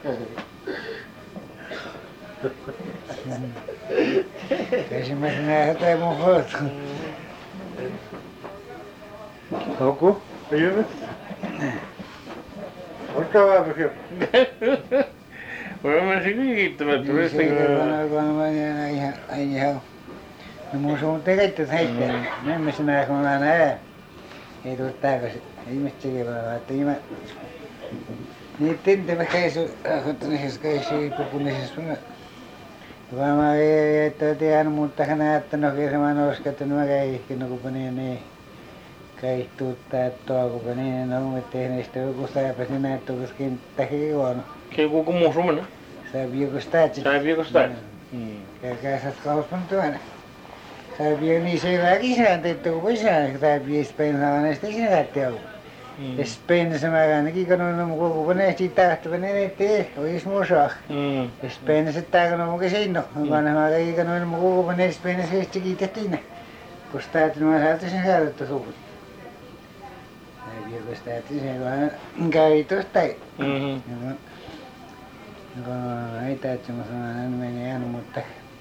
Ensimmäisenä jotain mun hoitu. Onko? Ei. Ottaa vaan pysy. Olemme se kiittämättä. Niin se kun mä ihan. No mun suun tekeittäs heittää. Memmisenä kun mä näen. Ei tuu takaisin. Ihmiset tekevät, että ihme. Niin tintävä käisu, ahottunisessa käisu, pupunisessa. Varmaan ei tiedä, mutta hän näyttänyt hirveän uskottu, että mä käihkin, kun niin käihtuuttaa, että tuokupa niin, no me tehneet sitä joku sääpäsi näyttäväs kenttäkin juonu. Kuka muu sumena? Sääpi joku stäätsi. Sääpi joku stäätsi? Käykää sä kauspan tuona. Sääpi niin se väkisään teettä kuin isään, sääpi ei spensaa näistä isäätti joku. Ja spensä mä ainakin kun koko näistä tahtoa ne ettei ois musaa. Ja spensä täällä kun mun sinno. Kun mä kaikki kun koko näistä spensä ei kiitettiin. Kun stäätti mä saattu sen saadetta suun. Sääpi joku stäätti sen kun kävi tuosta. Ei täytyy mä sanon, hän meni jäänyt, mutta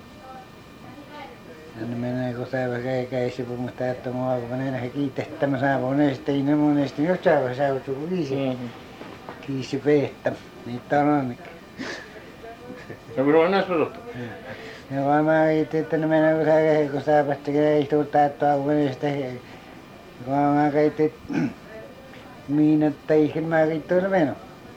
hän menee kun säävä käisi puhusta, että mua kun enää kiitettä mä saavun näistä, ei ne mun näistä just saavut joku kiisi peettä, niitä on onnekin. Ja kun on näistä tuttu? Ja vaan mä kiitin, että ne menee kun säävästä käihtuuttaa, että kun näistä, kun mä kiitin, miinottaihin mä kiitin meno.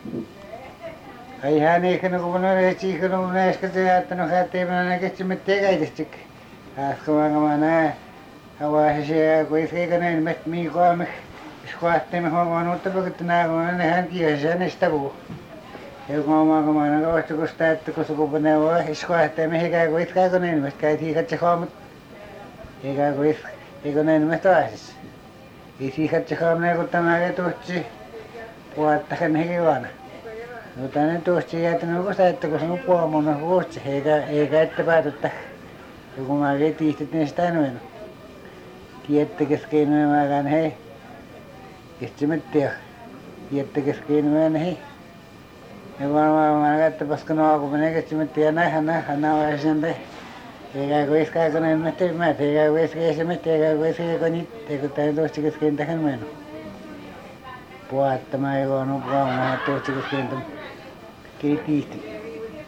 Ei hän ehkä kun on yhdessä kun on äsken se ajattanut, että ei minä näkisi mitään käytästikään. Äsken mä näen, havaisin siellä, kun ei näin mistä mihin kolme. Jos kohtamme huomaan uutta paketta nää, kun on hän kiihoisi hänestä puu. Ja kun mä aina kauasta kun sitä, että kun se kupa neuvoo, jos kohtamme eikä kun itkää kun näin mistä käytiin katse huomat. Eikä kun eikö näin mistä vaisessa. Ei siihen katse huomat, kun tämä etuhtsi puhuttakan hekin vanha. Mutta ne tuosta jäätänyt kun sitä, että kun se on puolumuna vuosi, eikä ette päätettä. Ja kun mä tiistit, niin sitä en mennyt. Tiedättekäs keinoja mä käyn hei. Kestämättä tiedättekäs keinoja hei. Ja varmaan mä katsopas kun alku menee kestämättä ja nähdään sen te. Eikä kun iskääkö näin mättä, eikä kun iskääkö eikä kun iskääkö niitä, kun tää tuosta kesken tähän mennyt. Puhattamaan ei voinut puhumaan, tuosta kesken tiistit.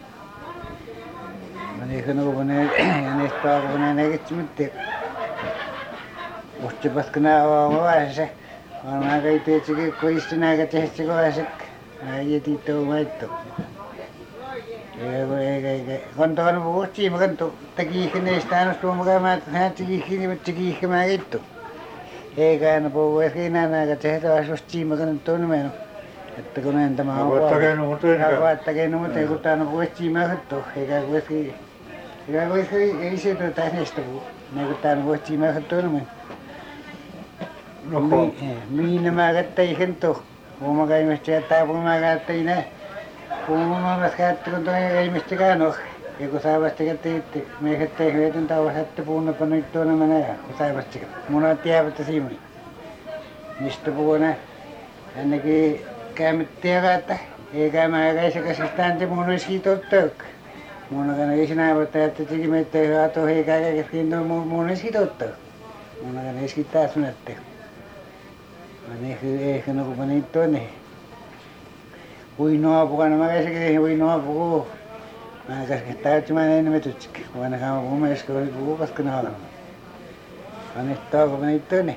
Mä tein nuupuneen ja niistä paapuneen näkitsimät. Mustipas kun nää on vaiheessa. Varmaan kai tietysti kun istun aika tehty kohdassa. Mä jätin tuon maittoon. Eikä. Kontoon puhuttiin, mä kanto kiihken neistä aina suomakaan, että hän kiihken mä kittu. Eikä aina puhu ehkä enää aika tehty asustiin, mä kanto tuon mennyt. Että kun en tämä on vaattakeen mutta ei kun täällä on puhuttiin mä katsoa. Eikä kuitenkin. Ei se hänestä puhu. Ne kun täällä puhuttiin mä katsoa enemmän. Mihin mä katsoin tuohon. Kun mä käin sieltä kun mä katsoin näin. Kun mä katsoin kun toi ei mistäkään ole. Ja kun sä vasta katsoin, me katsoin hyötyn tauon hättä puhunnapa nyt tuonne mä näin. Kun sä vasta munat jäävät siinä. Mistä puhuu näin. Ainakin käymättiä että eikä mä käsikäsistään te mun olisi kiitottaa. Mun aikana ei sinä voi tehdä, että teki meitä hyvää tuohon eikä käsikin mun olisi kiitottaa. Mun aikana ei skittää sun ette. Mä ehkä nukupa niitä tuonne. Uinoa pukana mä käsikäsin uinoa pukuu. Mä käsikäs täytymään enemmän tutsikki. Ainakaan mä puhun mielestä, kun pukuu paskana halma. Annettaa kun niitä tuonne.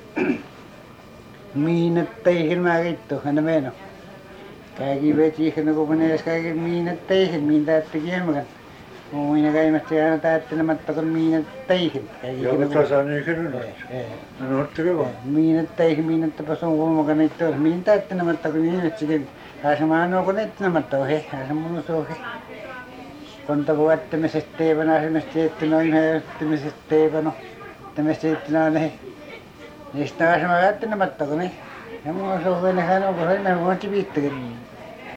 Miinotteihin mä kittu, hän meno. Kaikki vetiihin, kun menee kaikki miinotteihin, mihin täytti kiemmäkään. Muina käymästä aina täyttelematta, kun miinotteihin. Joo, mutta saa niin kyllä. No, ottakaa vaan. Miinotteihin, miinottapas on kulmakaan niitä olisi. Mihin täyttelematta, kun niin etsikin. Hääsemään on kun ettenematta on he, hääsem mun on he. Konta vuottamisesta teivänä, asemasta jeettynä on ihan jättämisestä teivänä. Tämmöistä jeettynä on he. Niistä hääsemään ettenematta, kun ne. Ja mun on suhveinen hän on, kun hän on vuotti viittäkin.